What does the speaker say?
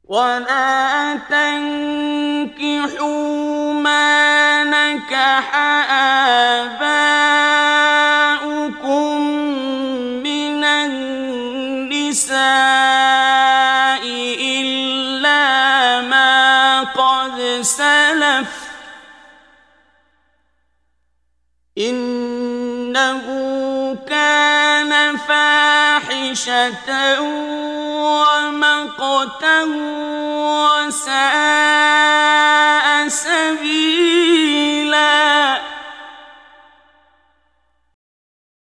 ولا تنكحوا ما نكح آباؤكم من النساء إلا ما قد سلف إنه كان فاحشة ومقتا وساء سبيلا.